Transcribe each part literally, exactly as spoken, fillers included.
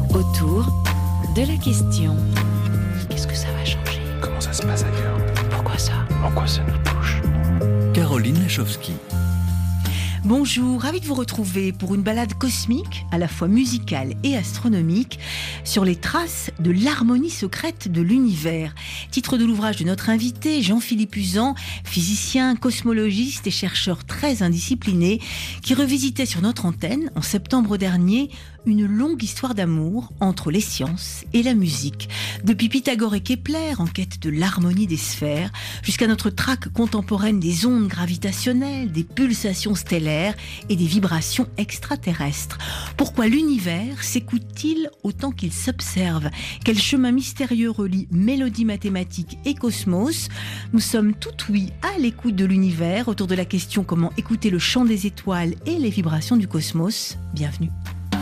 Autour de la question. Qu'est-ce que ça va changer? Comment ça se passe ailleurs? Pourquoi ça? En quoi ça nous touche? Caroline Lachowski. Bonjour, ravi de vous retrouver pour une balade cosmique, à la fois musicale et astronomique, sur les traces de l'harmonie secrète de l'univers. Titre de l'ouvrage de notre invité, Jean-Philippe Uzan, physicien, cosmologiste et chercheur très indiscipliné, qui revisitait sur notre antenne, en septembre dernier, une longue histoire d'amour entre les sciences et la musique. Depuis Pythagore et Kepler, en quête de l'harmonie des sphères, jusqu'à notre traque contemporaine des ondes gravitationnelles, des pulsations stellaires et des vibrations extraterrestres. Pourquoi l'univers s'écoute-t-il autant qu'il s'observe? Quel chemin mystérieux relie mélodie mathématique et cosmos? Nous sommes tout oui à l'écoute de l'univers, autour de la question comment écouter le chant des étoiles et les vibrations du cosmos. Bienvenue.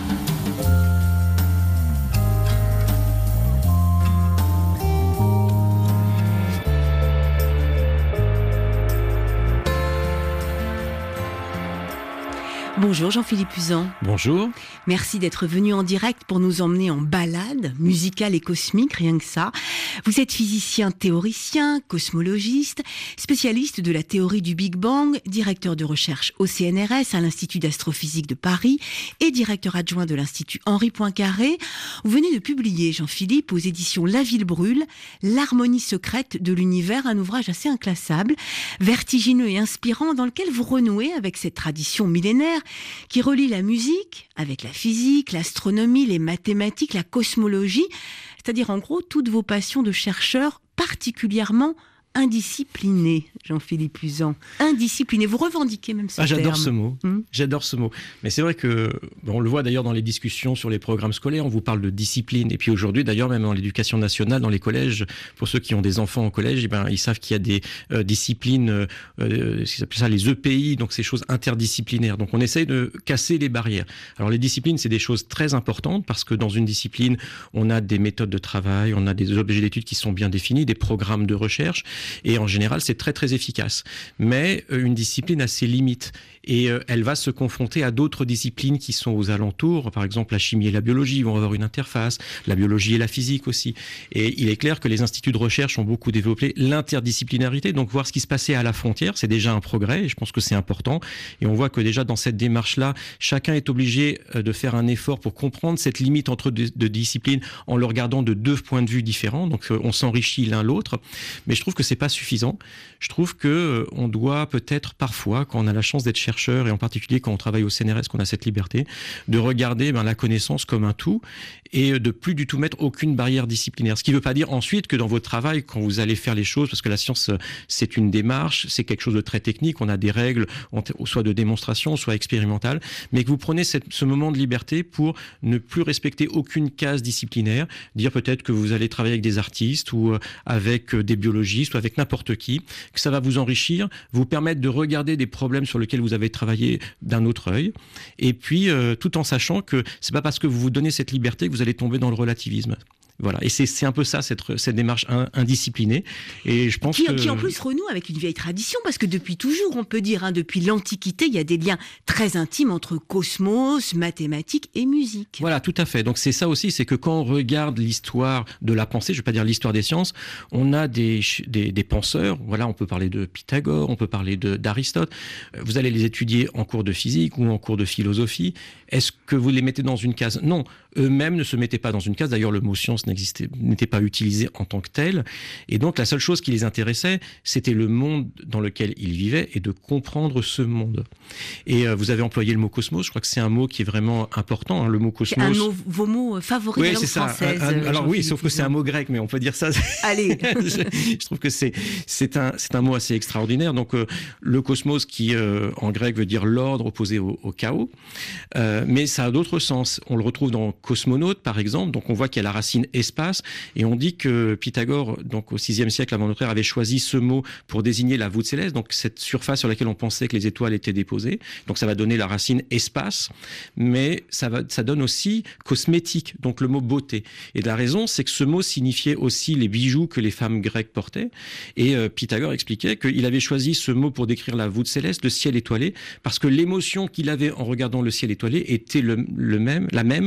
Bonjour Jean-Philippe Uzan. Bonjour. Merci d'être venu en direct pour nous emmener en balade musicale et cosmique, rien que ça. Vous êtes physicien théoricien, cosmologiste, spécialiste de la théorie du Big Bang, directeur de recherche au C N R S à l'Institut d'astrophysique de Paris et directeur adjoint de l'Institut Henri Poincaré. Vous venez de publier, Jean-Philippe, aux éditions La Ville Brûle, L'harmonie secrète de l'univers, un ouvrage assez inclassable, vertigineux et inspirant dans lequel vous renouez avec cette tradition millénaire qui relie la musique avec la physique, l'astronomie, les mathématiques, la cosmologie, c'est-à-dire en gros toutes vos passions de chercheurs particulièrement indiscipliné, Jean-Philippe Uzan. Indiscipliné, vous revendiquez même ce ah, terme. J'adore ce mot, hum j'adore ce mot. Mais c'est vrai que, on le voit d'ailleurs dans les discussions sur les programmes scolaires, on vous parle de discipline. Et puis aujourd'hui, d'ailleurs, même dans l'éducation nationale, dans les collèges, pour ceux qui ont des enfants au collège, eh ben, ils savent qu'il y a des euh, disciplines, euh, ce qu'ils appellent ça les E P I, donc ces choses interdisciplinaires. Donc on essaye de casser les barrières. Alors les disciplines, c'est des choses très importantes parce que dans une discipline, on a des méthodes de travail, on a des objets d'études qui sont bien définis, des programmes de recherche. Et en général, c'est très très efficace. Mais euh, une discipline a ses limites. Et euh, elle va se confronter à d'autres disciplines qui sont aux alentours. Par exemple, la chimie et la biologie vont avoir une interface. La biologie et la physique aussi. Et il est clair que les instituts de recherche ont beaucoup développé l'interdisciplinarité. Donc voir ce qui se passait à la frontière, c'est déjà un progrès. Et je pense que c'est important. Et on voit que déjà dans cette démarche-là, chacun est obligé de faire un effort pour comprendre cette limite entre deux, deux disciplines en le regardant de deux points de vue différents. Donc euh, on s'enrichit l'un l'autre. Mais je trouve que c'est pas suffisant. Je trouve que euh, on doit peut-être parfois, quand on a la chance d'être chercheur et en particulier quand on travaille au C N R S, qu'on a cette liberté, de regarder ben, la connaissance comme un tout et de plus du tout mettre aucune barrière disciplinaire. Ce qui ne veut pas dire ensuite que dans votre travail, quand vous allez faire les choses, parce que la science c'est une démarche, c'est quelque chose de très technique, on a des règles, soit de démonstration, soit expérimentale, mais que vous prenez cette, ce moment de liberté pour ne plus respecter aucune case disciplinaire, dire peut-être que vous allez travailler avec des artistes ou avec des biologistes ou avec n'importe qui, que ça va vous enrichir, vous permettre de regarder des problèmes sur lesquels vous avez travaillé d'un autre œil, et puis euh, tout en sachant que c'est pas parce que vous vous donnez cette liberté que vous allez tomber dans le relativisme. Voilà, et c'est, c'est un peu ça, cette, cette démarche indisciplinée. Et je pense qui, que... qui en plus renoue avec une vieille tradition, parce que depuis toujours, on peut dire, hein, depuis l'Antiquité, il y a des liens très intimes entre cosmos, mathématiques et musique. Voilà, tout à fait. Donc c'est ça aussi, c'est que quand on regarde l'histoire de la pensée, je ne vais pas dire l'histoire des sciences, on a des, des, des penseurs, voilà, on peut parler de Pythagore, on peut parler de, d'Aristote. Vous allez les étudier en cours de physique ou en cours de philosophie. Est-ce que vous les mettez dans une case? Non, eux-mêmes ne se mettaient pas dans une case. D'ailleurs, le mot science n'existait, n'était pas utilisé en tant que tel. Et donc, la seule chose qui les intéressait, c'était le monde dans lequel ils vivaient et de comprendre ce monde. Et euh, vous avez employé le mot cosmos. Je crois que c'est un mot qui est vraiment important, hein, le mot cosmos. C'est un de vos mots favoris oui, de la langue française. Un, un, alors oui, sauf que c'est un mot grec, mais on peut dire ça. Allez. je, je trouve que c'est, c'est, un, c'est un mot assez extraordinaire. Donc, euh, le cosmos qui, euh, en grec, veut dire l'ordre opposé au, au chaos. Euh, mais ça a d'autres sens. On le retrouve dans cosmonaute, par exemple. Donc, on voit qu'il y a la racine espace. Et on dit que Pythagore, donc au sixième siècle avant notre ère, avait choisi ce mot pour désigner la voûte céleste, donc cette surface sur laquelle on pensait que les étoiles étaient déposées. Donc ça va donner la racine espace, mais ça, va, ça donne aussi cosmétique, donc le mot beauté. Et la raison, c'est que ce mot signifiait aussi les bijoux que les femmes grecques portaient. Et euh, Pythagore expliquait qu'il avait choisi ce mot pour décrire la voûte céleste, le ciel étoilé, parce que l'émotion qu'il avait en regardant le ciel étoilé était le, le même, la même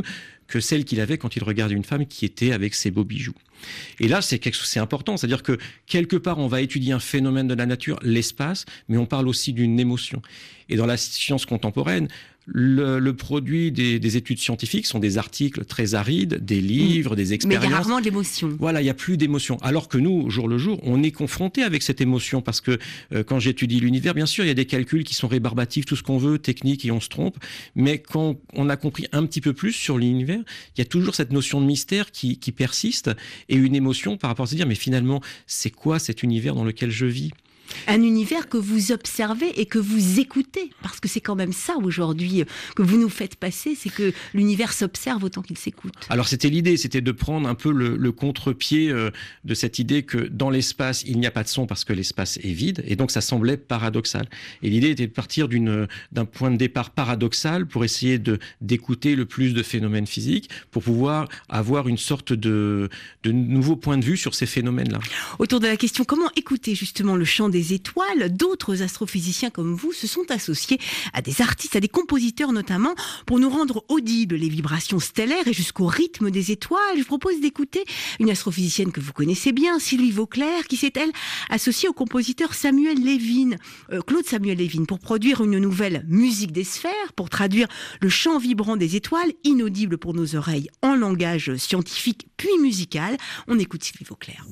que celle qu'il avait quand il regardait une femme qui était avec ses beaux bijoux. Et là, c'est quelque chose, c'est important, c'est-à-dire que quelque part, on va étudier un phénomène de la nature, l'espace, mais on parle aussi d'une émotion. Et dans la science contemporaine, le, le produit des, des études scientifiques sont des articles très arides, des livres, mmh. des expériences. Mais il y a rarement de l'émotion. Voilà, il n'y a plus d'émotion. Alors que nous, jour le jour, on est confronté avec cette émotion parce que euh, quand j'étudie l'univers, bien sûr, il y a des calculs qui sont rébarbatifs, tout ce qu'on veut, techniques, et on se trompe. Mais quand on a compris un petit peu plus sur l'univers, il y a toujours cette notion de mystère qui, qui persiste et une émotion par rapport à se dire, mais finalement, c'est quoi cet univers dans lequel je vis ? Un univers que vous observez et que vous écoutez, parce que c'est quand même ça aujourd'hui que vous nous faites passer, c'est que l'univers s'observe autant qu'il s'écoute. Alors c'était l'idée, c'était de prendre un peu le, le contre-pied euh, de cette idée que dans l'espace, il n'y a pas de son parce que l'espace est vide, et donc ça semblait paradoxal. Et l'idée était de partir d'une, d'un point de départ paradoxal pour essayer de, d'écouter le plus de phénomènes physiques, pour pouvoir avoir une sorte de, de nouveau point de vue sur ces phénomènes-là. Autour de la question, comment écouter justement le chant des étoiles, d'autres astrophysiciens comme vous se sont associés à des artistes, à des compositeurs notamment, pour nous rendre audibles les vibrations stellaires et jusqu'au rythme des étoiles. Je vous propose d'écouter une astrophysicienne que vous connaissez bien, Sylvie Vauclair, qui s'est, elle, associée au compositeur Samuel Levin, euh, Claude Samuel Levin, pour produire une nouvelle musique des sphères, pour traduire le chant vibrant des étoiles, inaudible pour nos oreilles, en langage scientifique puis musical. On écoute Sylvie Vauclair.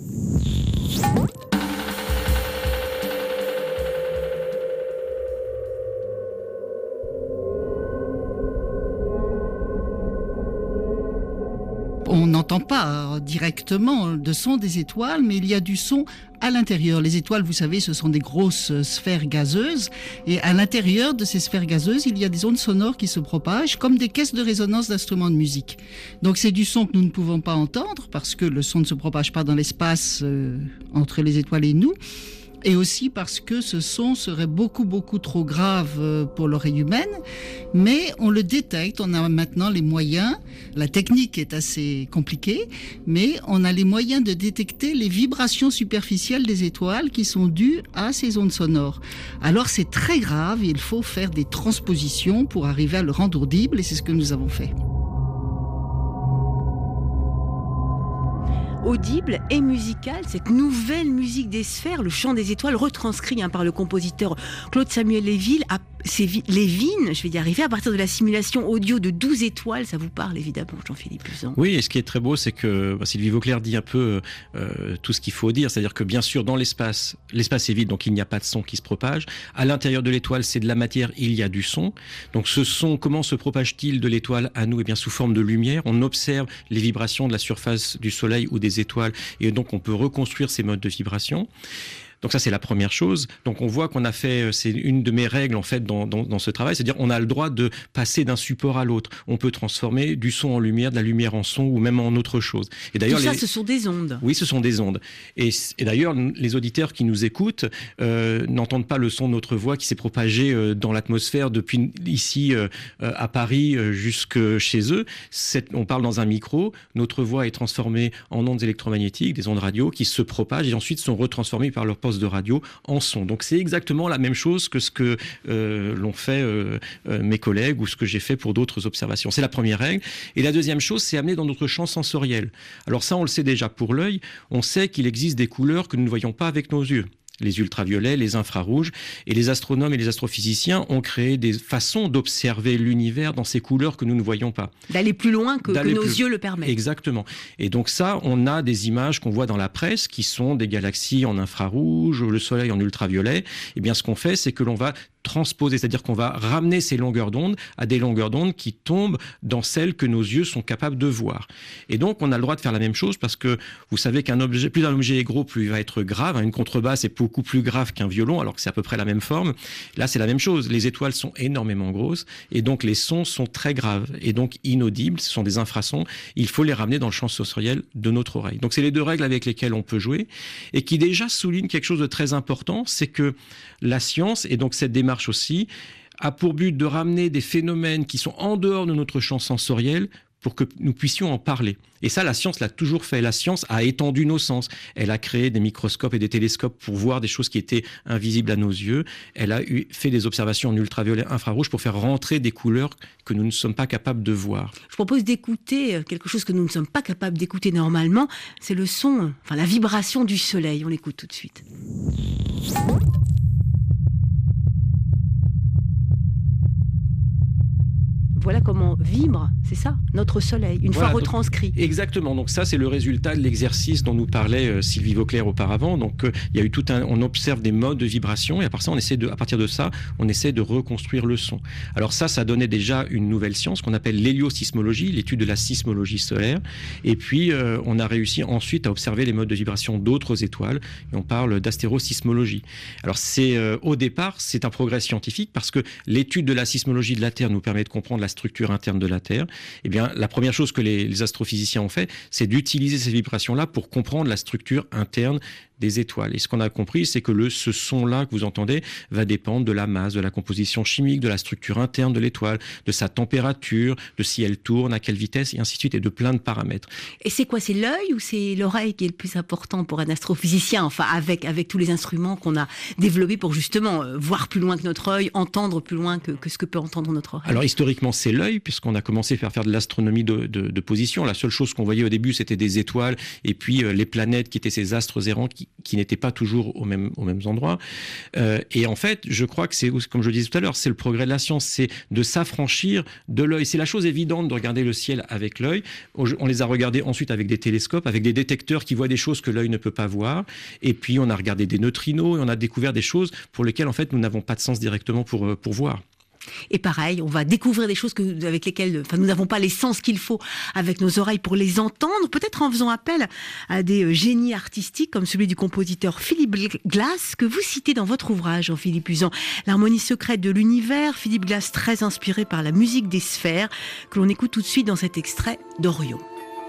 On n'entend pas directement de son des étoiles, mais il y a du son à l'intérieur. Les étoiles, vous savez, ce sont des grosses sphères gazeuses. Et à l'intérieur de ces sphères gazeuses, il y a des ondes sonores qui se propagent comme des caisses de résonance d'instruments de musique. Donc c'est du son que nous ne pouvons pas entendre parce que le son ne se propage pas dans l'espace euh, entre les étoiles et nous. Et aussi parce que ce son serait beaucoup, beaucoup trop grave pour l'oreille humaine. Mais on le détecte, on a maintenant les moyens. La technique est assez compliquée, mais on a les moyens de détecter les vibrations superficielles des étoiles qui sont dues à ces ondes sonores. Alors c'est très grave, il faut faire des transpositions pour arriver à le rendre audible, et c'est ce que nous avons fait. Audible et musicale, cette nouvelle musique des sphères, le chant des étoiles, retranscrit hein, par le compositeur Claude Samuel Levin, à, Levin, je vais y arriver, à partir de la simulation audio de douze étoiles. Ça vous parle évidemment, Jean-Philippe Uzan. Oui, et ce qui est très beau, c'est que bah, Sylvie Vauclair dit un peu euh, tout ce qu'il faut dire, c'est-à-dire que bien sûr, dans l'espace, l'espace est vide, donc il n'y a pas de son qui se propage. À l'intérieur de l'étoile, c'est de la matière, il y a du son. Donc ce son, comment se propage-t-il de l'étoile à nous ? Eh bien, sous forme de lumière. On observe les vibrations de la surface du Soleil ou des étoiles, et donc on peut reconstruire ces modes de vibration. Donc ça, c'est la première chose. Donc on voit qu'on a fait, c'est une de mes règles en fait dans, dans, dans ce travail, c'est-à-dire on a le droit de passer d'un support à l'autre. On peut transformer du son en lumière, de la lumière en son ou même en autre chose. Et d'ailleurs, tout ça, les... ce sont des ondes. Oui, ce sont des ondes. Et, et d'ailleurs, les auditeurs qui nous écoutent euh, n'entendent pas le son de notre voix qui s'est propagé euh, dans l'atmosphère depuis ici euh, à Paris euh, jusque chez eux. C'est, on parle dans un micro, notre voix est transformée en ondes électromagnétiques, des ondes radio qui se propagent et ensuite sont retransformées par leur de radio en son. Donc c'est exactement la même chose que ce que euh, l'ont fait euh, euh, mes collègues ou ce que j'ai fait pour d'autres observations. C'est la première règle. Et la deuxième chose, c'est amener dans notre champ sensoriel. Alors ça, on le sait déjà pour l'œil. On sait qu'il existe des couleurs que nous ne voyons pas avec nos yeux. Les ultraviolets, les infrarouges, et les astronomes et les astrophysiciens ont créé des façons d'observer l'univers dans ces couleurs que nous ne voyons pas. D'aller plus loin que, que nos plus... yeux le permettent. Exactement. Et donc ça, on a des images qu'on voit dans la presse qui sont des galaxies en infrarouge, le Soleil en ultraviolet. Et bien ce qu'on fait, c'est que l'on va transposer, c'est-à-dire qu'on va ramener ces longueurs d'onde à des longueurs d'onde qui tombent dans celles que nos yeux sont capables de voir. Et donc, on a le droit de faire la même chose parce que vous savez qu'un objet, plus un objet est gros, plus il va être grave. Une contrebasse est beaucoup plus grave qu'un violon, alors que c'est à peu près la même forme. Là, c'est la même chose. Les étoiles sont énormément grosses et donc les sons sont très graves et donc inaudibles. Ce sont des infrasons. Il faut les ramener dans le champ sensoriel de notre oreille. Donc, c'est les deux règles avec lesquelles on peut jouer et qui déjà soulignent quelque chose de très important, c'est que la science et donc cette démarche aussi a pour but de ramener des phénomènes qui sont en dehors de notre champ sensoriel pour que nous puissions en parler. Et ça, la science l'a toujours fait. La science a étendu nos sens. Elle a créé des microscopes et des télescopes pour voir des choses qui étaient invisibles à nos yeux. Elle a eu, fait des observations en ultraviolet infrarouge pour faire rentrer des couleurs que nous ne sommes pas capables de voir. Je propose d'écouter quelque chose que nous ne sommes pas capables d'écouter normalement. C'est le son, enfin la vibration du soleil. On l'écoute tout de suite. Voilà comment vibre, c'est ça, notre soleil, une voilà, fois retranscrit. Donc, exactement. Donc ça, c'est le résultat de l'exercice dont nous parlait euh, Sylvie Vauclair auparavant. Donc euh, il y a eu tout un, on observe des modes de vibration et à partir de ça, on essaie de, à partir de ça, on essaie de reconstruire le son. Alors ça, ça donnait déjà une nouvelle science qu'on appelle l'héliosismologie, l'étude de la sismologie solaire. Et puis euh, on a réussi ensuite à observer les modes de vibration d'autres étoiles. Et on parle d'astérosismologie. Alors c'est euh, au départ, c'est un progrès scientifique parce que l'étude de la sismologie de la Terre nous permet de comprendre la structure interne de la Terre. Eh bien, la première chose que les, les astrophysiciens ont fait, c'est d'utiliser ces vibrations-là pour comprendre la structure interne des étoiles. Et ce qu'on a compris, c'est que le, ce son-là que vous entendez va dépendre de la masse, de la composition chimique, de la structure interne de l'étoile, de sa température, de si elle tourne, à quelle vitesse, et ainsi de suite, et de plein de paramètres. Et c'est quoi? C'est l'œil ou c'est l'oreille qui est le plus important pour un astrophysicien? Enfin, avec, avec tous les instruments qu'on a développés pour justement euh, voir plus loin que notre œil, entendre plus loin que, que ce que peut entendre notre oreille. Alors, historiquement, c'est l'œil, puisqu'on a commencé à faire, faire de l'astronomie de, de, de position. La seule chose qu'on voyait au début, c'était des étoiles, et puis euh, les planètes qui étaient ces astres errants qui qui n'étaient pas toujours au même, aux mêmes endroits. Euh, et en fait, je crois que c'est, comme je le disais tout à l'heure, c'est le progrès de la science, c'est de s'affranchir de l'œil. C'est la chose évidente de regarder le ciel avec l'œil. On les a regardés ensuite avec des télescopes, avec des détecteurs qui voient des choses que l'œil ne peut pas voir. Et puis, on a regardé des neutrinos et on a découvert des choses pour lesquelles, en fait, nous n'avons pas de sens directement pour, pour voir. Et pareil, on va découvrir des choses que, avec lesquelles enfin, nous n'avons pas les sens qu'il faut avec nos oreilles pour les entendre, peut-être en faisant appel à des génies artistiques comme celui du compositeur Philip Glass que vous citez dans votre ouvrage, Jean-Philippe Uzan, L'harmonie secrète de l'univers. Philip Glass, très inspiré par la musique des sphères, que l'on écoute tout de suite dans cet extrait d'Orion.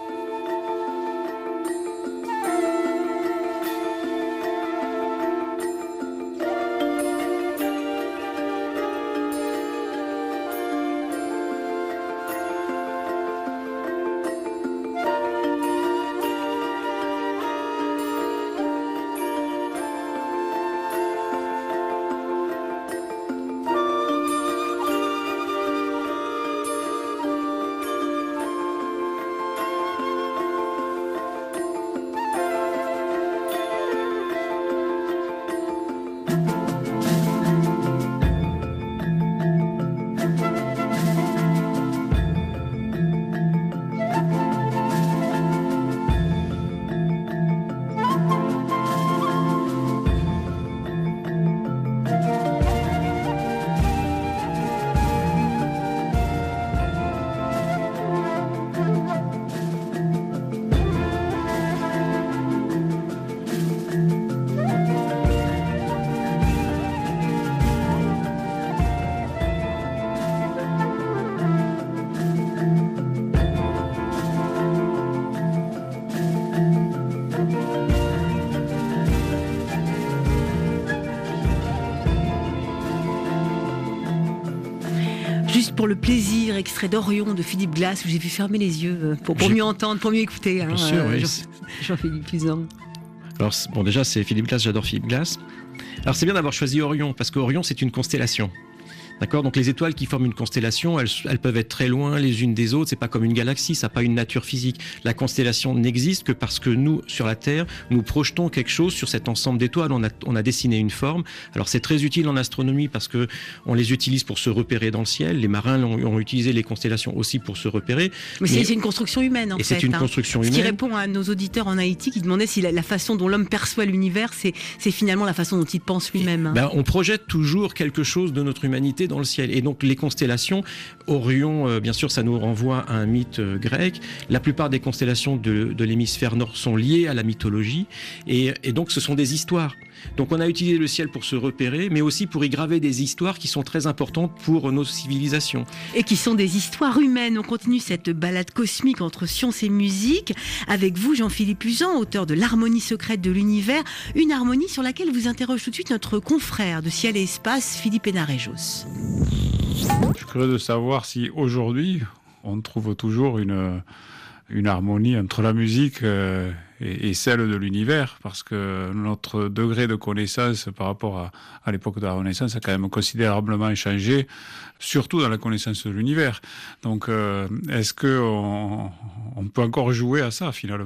Juste pour le plaisir, extrait d'Orion de Philip Glass, où j'ai vu fermer les yeux pour, pour mieux entendre, pour mieux écouter. Hein, Bien sûr, euh, oui. Jean, Jean-Philippe Uzan. Alors, bon, déjà, c'est Philip Glass, j'adore Philip Glass. Alors, c'est bien d'avoir choisi Orion, parce qu'Orion, c'est une constellation. D'accord ? Donc les étoiles qui forment une constellation, elles, elles peuvent être très loin les unes des autres. C'est pas comme une galaxie, ça n'a pas une nature physique. La constellation n'existe que parce que nous, sur la Terre, nous projetons quelque chose sur cet ensemble d'étoiles. On a, on a dessiné une forme. Alors c'est très utile en astronomie parce que on les utilise pour se repérer dans le ciel. Les marins ont, ont utilisé les constellations aussi pour se repérer. Mais, Mais c'est une construction humaine en et fait. Et c'est une hein. construction Ce humaine. qui répond à nos auditeurs en Haïti qui demandaient si la, la façon dont l'homme perçoit l'univers, c'est, c'est finalement la façon dont il pense lui-même. Hein. Ben, on projette toujours quelque chose de notre humanité dans le ciel. Et donc les constellations, Orion, euh, bien sûr, ça nous renvoie à un mythe euh, grec. La plupart des constellations de, de l'hémisphère nord sont liées à la mythologie. Et, et donc, ce sont des histoires. Donc, on a utilisé le ciel pour se repérer, mais aussi pour y graver des histoires qui sont très importantes pour nos civilisations. Et qui sont des histoires humaines. On continue cette balade cosmique entre science et musique avec vous, Jean-Philippe Uzan, auteur de L'harmonie secrète de l'univers. Une harmonie sur laquelle vous interroge tout de suite notre confrère de Ciel et Espace, Philippe Hénarejos. Je suis curieux de savoir si aujourd'hui, on trouve toujours une, une harmonie entre la musique euh, et, et celle de l'univers, parce que notre degré de connaissance par rapport à, à l'époque de la Renaissance a quand même considérablement changé, surtout dans la connaissance de l'univers. Donc, euh, est-ce qu'on on peut encore jouer à ça, finalement ?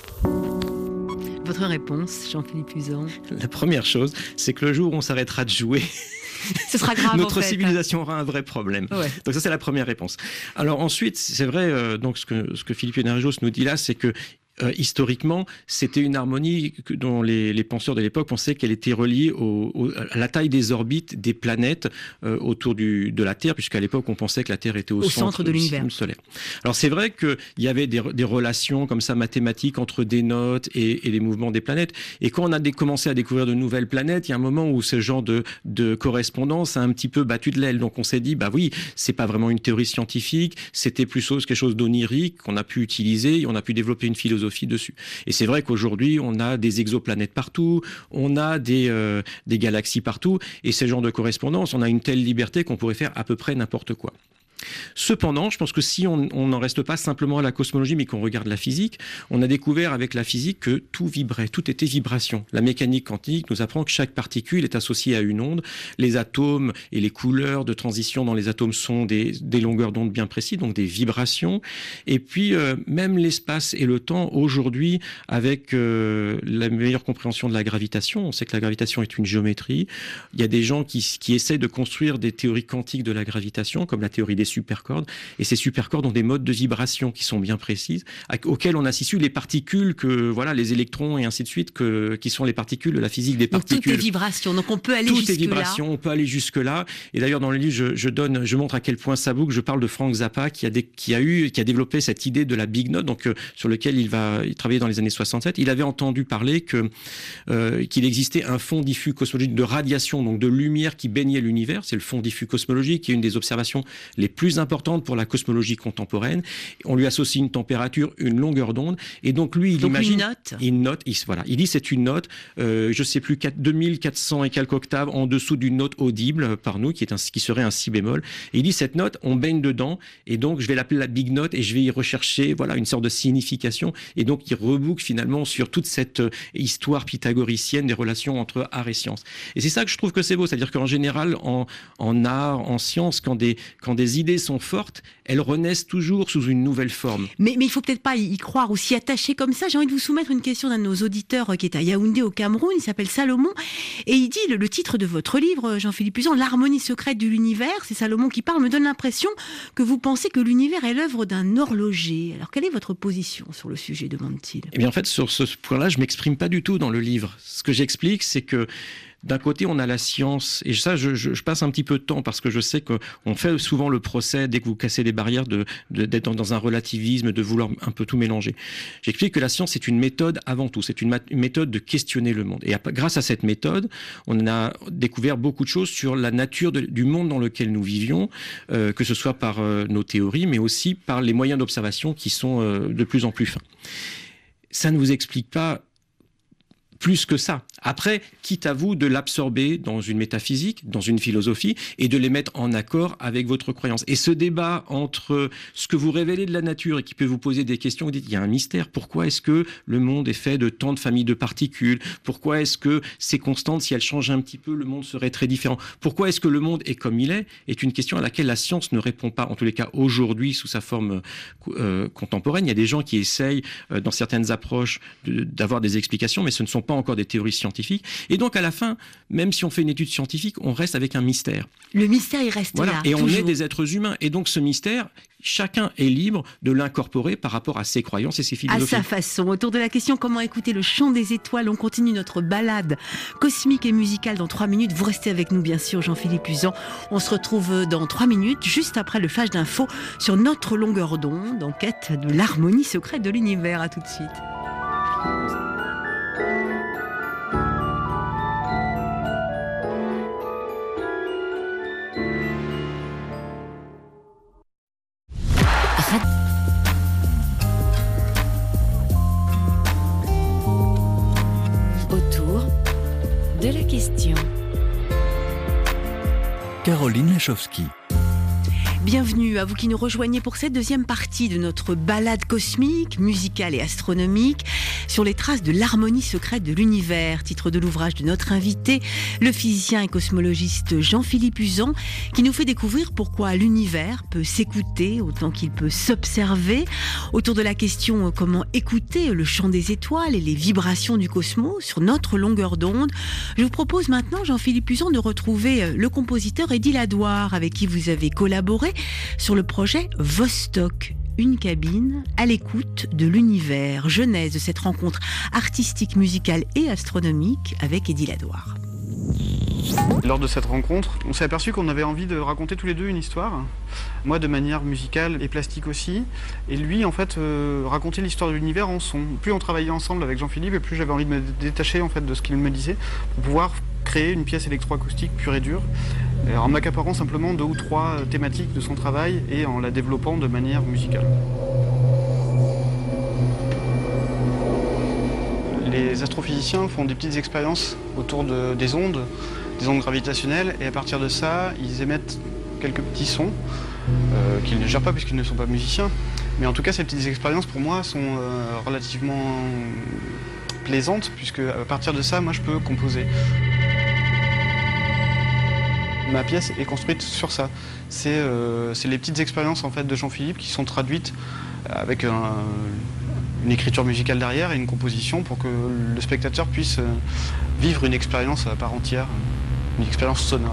Votre réponse, Jean-Philippe Uzan? La première chose, c'est que le jour où on s'arrêtera de jouer, ce sera grave. Notre en fait. civilisation aura un vrai problème. Ouais. Donc ça, c'est la première réponse. Alors ensuite, c'est vrai, euh, donc ce que, ce que Philippe Hénarejos nous dit là, c'est que Euh, historiquement, c'était une harmonie que, dont les, les penseurs de l'époque pensaient qu'elle était reliée au, au, à la taille des orbites des planètes euh, autour du, de la Terre, puisqu'à l'époque, on pensait que la Terre était au, au centre, centre de l'univers solaire. Alors c'est vrai qu'il y avait des, des relations comme ça mathématiques entre des notes et, et les mouvements des planètes. Et quand on a des, commencé à découvrir de nouvelles planètes, il y a un moment où ce genre de, de correspondance a un petit peu battu de l'aile. Donc on s'est dit, bah oui, c'est pas vraiment une théorie scientifique, c'était plus quelque chose d'onirique qu'on a pu utiliser et on a pu développer une philosophie dessus. Et c'est vrai qu'aujourd'hui, on a des exoplanètes partout, on a des, euh, des galaxies partout, et ce genre de correspondance, on a une telle liberté qu'on pourrait faire à peu près n'importe quoi. Cependant, je pense que si on n'en reste pas simplement à la cosmologie, mais qu'on regarde la physique, on a découvert avec la physique que tout vibrait, tout était vibration. La mécanique quantique nous apprend que chaque particule est associée à une onde. Les atomes et les couleurs de transition dans les atomes sont des, des longueurs d'onde bien précises, donc des vibrations. Et puis, euh, même l'espace et le temps, aujourd'hui, avec euh, la meilleure compréhension de la gravitation, on sait que la gravitation est une géométrie. Il y a des gens qui, qui essayent de construire des théories quantiques de la gravitation, comme la théorie des supercordes, et ces supercordes ont des modes de vibration qui sont bien précises, auxquels on associe les particules, que voilà, les électrons et ainsi de suite, que, qui sont les particules de la physique des donc particules. Tout est vibration, donc on peut aller tout jusque là. Tout est vibration, on peut aller jusque là. Et d'ailleurs dans le livre, je, je donne, je montre à quel point ça boucle. Je parle de Frank Zappa qui a, des, qui a eu, qui a développé cette idée de la big note, donc euh, sur lequel il va, il travaillait dans les années soixante-sept. Il avait entendu parler que euh, qu'il existait un fond diffus cosmologique de radiation, donc de lumière qui baignait l'univers. C'est le fond diffus cosmologique, qui est une des observations les plus importantes pour la cosmologie contemporaine. On lui associe une température, une longueur d'onde, et donc lui, il donc imagine... une note Une note, il, voilà. Il dit c'est une note, euh, je sais plus, deux mille quatre cents et quelques octaves en dessous d'une note audible par nous, qui, est un, qui serait un si bémol. Et il dit cette note, on baigne dedans, et donc je vais l'appeler la big note, et je vais y rechercher voilà, une sorte de signification, et donc il reboucle finalement sur toute cette euh, histoire pythagoricienne des relations entre art et science. Et c'est ça que je trouve que c'est beau, c'est-à-dire qu'en général, en, en art, en science, quand des, quand des idées sont fortes, elles renaissent toujours sous une nouvelle forme. Mais, mais il ne faut peut-être pas y croire ou s'y attacher comme ça. J'ai envie de vous soumettre une question d'un de nos auditeurs qui est à Yaoundé au Cameroun. Il s'appelle Salomon et il dit, le, le titre de votre livre, Jean-Philippe Uzan, L'harmonie secrète de l'univers, c'est Salomon qui parle, me donne l'impression que vous pensez que l'univers est l'œuvre d'un horloger. Alors quelle est votre position sur le sujet, demande-t-il ? Eh bien en fait, sur ce point-là, je ne m'exprime pas du tout dans le livre. Ce que j'explique, c'est que d'un côté, on a la science, et ça, je, je, je passe un petit peu de temps parce que je sais qu'on fait souvent le procès, dès que vous cassez les barrières, de, de, d'être dans, dans un relativisme, de vouloir un peu tout mélanger. J'explique que la science, c'est une méthode avant tout, c'est une, une méthode de questionner le monde. Et à, grâce à cette méthode, on a découvert beaucoup de choses sur la nature de, du monde dans lequel nous vivions, euh, que ce soit par euh, nos théories, mais aussi par les moyens d'observation qui sont euh, de plus en plus fins. Ça ne vous explique pas plus que ça. Après, quitte à vous de l'absorber dans une métaphysique, dans une philosophie, et de les mettre en accord avec votre croyance. Et ce débat entre ce que vous révélez de la nature et qui peut vous poser des questions, vous dites, il y a un mystère. Pourquoi est-ce que le monde est fait de tant de familles de particules ? Pourquoi est-ce que ces constantes, si elles changent un petit peu, le monde serait très différent ? Pourquoi est-ce que le monde est comme il est ? Est une question à laquelle la science ne répond pas, en tous les cas aujourd'hui, sous sa forme euh, contemporaine. Il y a des gens qui essayent, euh, dans certaines approches, de, d'avoir des explications, mais ce ne sont pas encore des théories scientifiques. Et donc, à la fin, même si on fait une étude scientifique, on reste avec un mystère. Le mystère, il reste voilà. là. Et toujours. On est des êtres humains. Et donc, ce mystère, chacun est libre de l'incorporer par rapport à ses croyances et ses philosophies. À sa façon. Autour de la question comment écouter le chant des étoiles, on continue notre balade cosmique et musicale dans trois minutes. Vous restez avec nous, bien sûr, Jean-Philippe Uzan. On se retrouve dans trois minutes, juste après le flash d'info sur notre longueur d'onde, en quête de l'harmonie secrète de l'univers. À tout de suite. Autour de la question. Caroline Lechowski. Bienvenue à vous qui nous rejoignez pour cette deuxième partie de notre balade cosmique, musicale et astronomique sur les traces de l'harmonie secrète de l'univers, titre de l'ouvrage de notre invité, le physicien et cosmologiste Jean-Philippe Uzan, qui nous fait découvrir pourquoi l'univers peut s'écouter autant qu'il peut s'observer, autour de la question comment écouter le chant des étoiles et les vibrations du cosmos sur notre longueur d'onde. Je vous propose maintenant, Jean-Philippe Uzan, de retrouver le compositeur Eddy Ladoire, avec qui vous avez collaboré sur le projet Vostok, une cabine à l'écoute de l'univers. Genèse de cette rencontre artistique, musicale et astronomique avec Eddy Ladoire. Lors de cette rencontre, on s'est aperçu qu'on avait envie de raconter tous les deux une histoire. Moi de manière musicale et plastique aussi. Et lui en fait euh, raconter l'histoire de l'univers en son. Plus on travaillait ensemble avec Jean-Philippe et plus j'avais envie de me détacher en fait de ce qu'il me disait pour pouvoir créer une pièce électroacoustique pure et dure, en m'accaparant simplement deux ou trois thématiques de son travail et en la développant de manière musicale. Les astrophysiciens font des petites expériences autour de, des ondes, des ondes gravitationnelles, et à partir de ça, ils émettent quelques petits sons euh, qu'ils ne gèrent pas puisqu'ils ne sont pas musiciens. Mais en tout cas, ces petites expériences pour moi sont euh, relativement plaisantes, puisque à partir de ça, moi je peux composer. Ma pièce est construite sur ça. C'est euh, les petites expériences en fait, de Jean-Philippe qui sont traduites avec un, une écriture musicale derrière et une composition pour que le spectateur puisse vivre une expérience à part entière, une expérience sonore.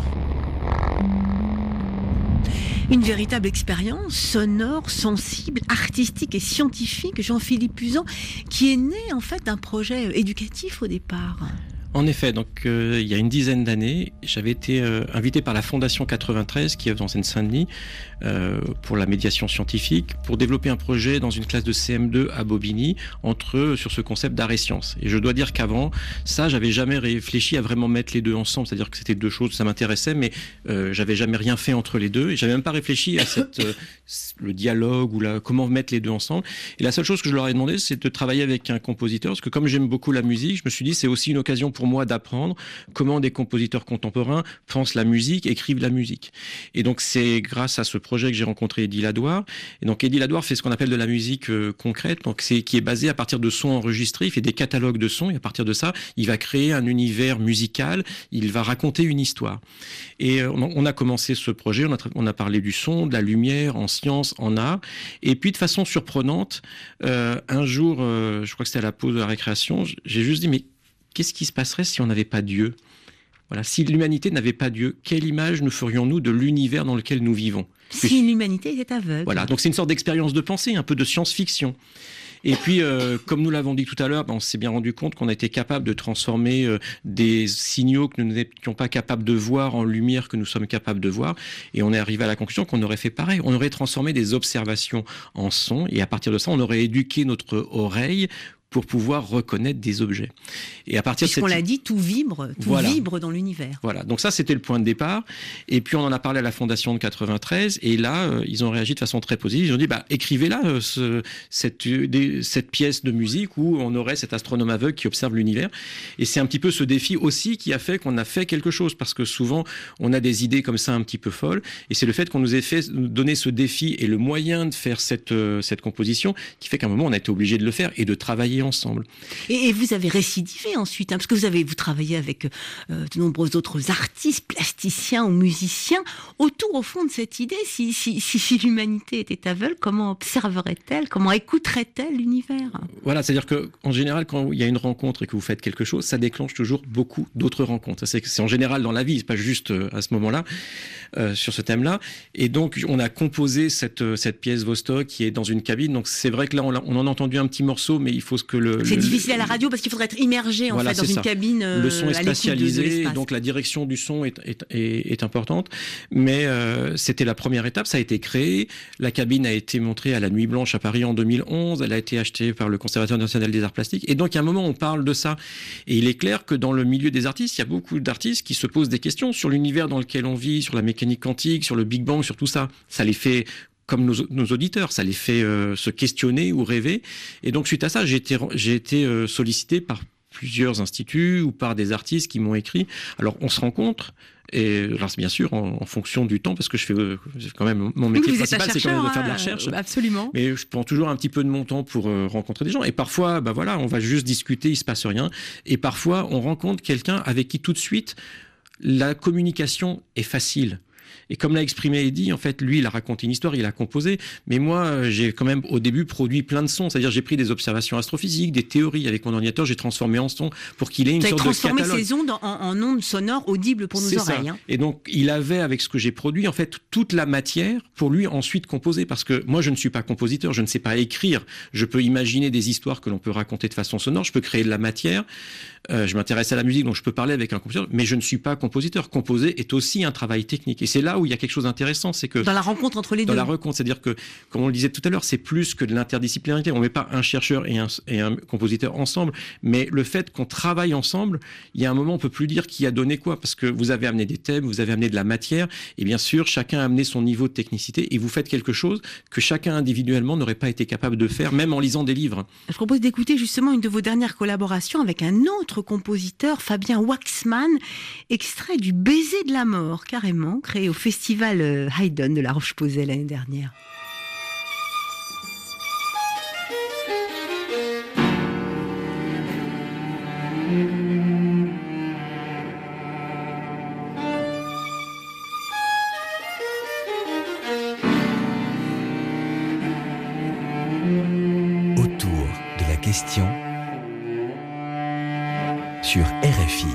Une véritable expérience sonore, sensible, artistique et scientifique, Jean-Philippe Uzan, qui est né en fait d'un projet éducatif au départ. En effet, donc euh, il y a une dizaine d'années, j'avais été euh, invité par la Fondation quatre-vingt-treize, qui est dans Seine-Saint-Denis, euh, pour la médiation scientifique, pour développer un projet dans une classe de C M deux à Bobigny, entre eux, sur ce concept d'art et sciences. Et je dois dire qu'avant, ça, j'avais jamais réfléchi à vraiment mettre les deux ensemble, c'est-à-dire que c'était deux choses, ça m'intéressait, mais euh, j'avais jamais rien fait entre les deux, et j'avais même pas réfléchi à cette, euh, le dialogue ou la, comment mettre les deux ensemble. Et la seule chose que je leur ai demandé, c'est de travailler avec un compositeur, parce que comme j'aime beaucoup la musique, je me suis dit, c'est aussi une occasion pour moi d'apprendre comment des compositeurs contemporains pensent la musique, écrivent la musique. Et donc c'est grâce à ce projet que j'ai rencontré Eddy Ladoire. Et donc Eddy Ladoire fait ce qu'on appelle de la musique euh, concrète, donc c'est qui est basée à partir de sons enregistrés. Il fait des catalogues de sons et à partir de ça, il va créer un univers musical. Il va raconter une histoire. Et euh, on a commencé ce projet. On a, on a parlé du son, de la lumière, en sciences, en art. Et puis de façon surprenante, euh, un jour, euh, je crois que c'était à la pause de la récréation, j'ai juste dit mais qu'est-ce qui se passerait si on n'avait pas Dieu ? Voilà, si l'humanité n'avait pas Dieu, quelle image nous ferions-nous de l'univers dans lequel nous vivons ? Si l'humanité était aveugle. Voilà, donc c'est une sorte d'expérience de pensée, un peu de science-fiction. Et puis, euh, comme nous l'avons dit tout à l'heure, ben, on s'est bien rendu compte qu'on a été capable de transformer euh, des signaux que nous n'étions pas capables de voir en lumière que nous sommes capables de voir. Et on est arrivé à la conclusion qu'on aurait fait pareil. On aurait transformé des observations en son. Et à partir de ça, on aurait éduqué notre oreille pour pouvoir reconnaître des objets. Et à partir Puisqu'on de cette... l'a dit, tout vibre, tout voilà. vibre dans l'univers. Voilà, donc ça c'était le point de départ. Et puis on en a parlé à la Fondation de quatre-vingt-treize, et là euh, ils ont réagi de façon très positive. Ils ont dit bah écrivez-la euh, ce, cette, des, cette pièce de musique où on aurait cet astronome aveugle qui observe l'univers. Et c'est un petit peu ce défi aussi qui a fait qu'on a fait quelque chose, parce que souvent on a des idées comme ça un petit peu folles, et c'est le fait qu'on nous ait fait donner ce défi et le moyen de faire cette, euh, cette composition qui fait qu'à un moment on a été obligé de le faire et de travailler ensemble. Et, et vous avez récidivé ensuite, hein, parce que vous avez vous travaillez avec euh, de nombreux autres artistes, plasticiens ou musiciens, autour au fond de cette idée, si, si, si, si l'humanité était aveugle, comment observerait-elle, comment écouterait-elle l'univers ? Voilà, c'est-à-dire qu'en général, quand il y a une rencontre et que vous faites quelque chose, ça déclenche toujours beaucoup d'autres rencontres. C'est, c'est en général dans la vie, c'est pas juste à ce moment-là, euh, sur ce thème-là. Et donc, on a composé cette, cette pièce Vostok qui est dans une cabine. Donc, c'est vrai que là, on, on en a entendu un petit morceau, mais il faut que le... C'est le, difficile à la radio parce qu'il faudrait être immergé en voilà, fait dans une ça. cabine. Euh, le son est spatialisé, de, de donc la direction du son est, est, est, est importante. Mais euh, c'était la première étape, ça a été créé. La cabine a été montrée à la Nuit Blanche à Paris en deux mille onze. Elle a été achetée par le Conservatoire national des arts plastiques. Et donc, à un moment, on parle de ça. Et il est clair que dans le milieu des artistes, il y a beaucoup d'artistes qui se posent des questions sur l'univers dans lequel on vit, sur la mécanique quantique, sur le Big Bang, sur tout ça. Ça les fait... comme nos, nos auditeurs, ça les fait euh, se questionner ou rêver. Et donc, suite à ça, j'ai été, j'ai été euh, sollicité par plusieurs instituts ou par des artistes qui m'ont écrit. Alors, on se rencontre. Et alors, bien sûr, en, en fonction du temps, parce que je fais euh, quand même mon métier oui, principal, c'est quand même de faire de la recherche. Euh, absolument. Mais je prends toujours un petit peu de mon temps pour euh, rencontrer des gens. Et parfois, bah voilà, on va juste discuter, il se passe rien. Et parfois, on rencontre quelqu'un avec qui tout de suite la communication est facile. Et comme l'a exprimé Eddy, en fait, lui, il a raconté une histoire, il a composé. Mais moi, j'ai quand même, au début, produit plein de sons. C'est-à-dire, j'ai pris des observations astrophysiques, des théories avec mon ordinateur, j'ai transformé en son pour qu'il ait une sorte de catalogue. Vous avez transformé ces ondes en, en ondes sonores audibles pour nos C'est oreilles. Ça. Hein. Et donc, il avait, avec ce que j'ai produit, en fait, toute la matière pour lui ensuite composer. Parce que moi, je ne suis pas compositeur, je ne sais pas écrire. Je peux imaginer des histoires que l'on peut raconter de façon sonore, je peux créer de la matière. Euh, je m'intéresse à la musique, donc je peux parler avec un compositeur, mais je ne suis pas compositeur. Composer est aussi un travail technique. Et c'est là où il y a quelque chose d'intéressant, c'est que... Dans la rencontre entre les dans deux. Dans la rencontre, c'est-à-dire que, comme on le disait tout à l'heure, c'est plus que de l'interdisciplinarité. On ne met pas un chercheur et un, et un compositeur ensemble, mais le fait qu'on travaille ensemble, il y a un moment, on ne peut plus dire qui a donné quoi, parce que vous avez amené des thèmes, vous avez amené de la matière, et bien sûr, chacun a amené son niveau de technicité, et vous faites quelque chose que chacun individuellement n'aurait pas été capable de faire, même en lisant des livres. Je propose d'écouter justement une de vos dernières collaborations avec un autre compositeur, Fabien Waxman, extrait du Baiser de la mort, carrément, créé au festival Haydn de La Roche-Posay l'année dernière. Autour de la question sur R F I.